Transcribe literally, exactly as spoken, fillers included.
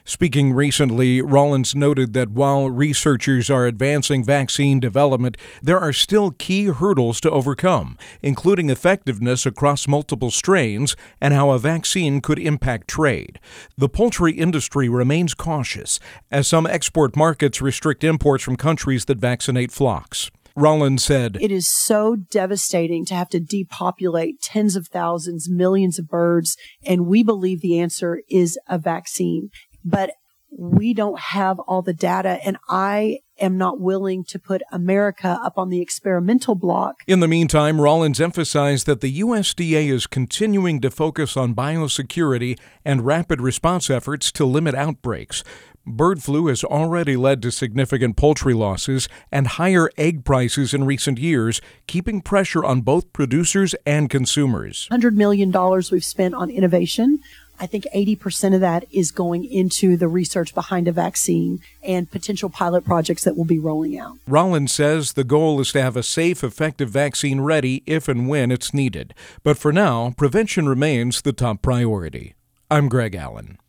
Speaking recently, Rollins noted that while researchers are advancing vaccine development, there are still key hurdles to overcome, including effectiveness across multiple strains and how a vaccine could impact trade. The poultry industry remains cautious, as some export markets restrict imports from countries that vaccinate flocks. Rollins said, "It is so devastating to have to depopulate tens of thousands, millions of birds, and we believe the answer is a vaccine. But we don't have all the data, and I am not willing to put America up on the experimental block." In the meantime, Rollins emphasized that the U S D A is continuing to focus on biosecurity and rapid response efforts to limit outbreaks. Bird flu has already led to significant poultry losses and higher egg prices in recent years, keeping pressure on both producers and consumers. one hundred million dollars we've spent on innovation. I think eighty percent of that is going into the research behind a vaccine and potential pilot projects that we'll be rolling out. Rollins says the goal is to have a safe, effective vaccine ready if and when it's needed. But for now, prevention remains the top priority. I'm Greg Allen.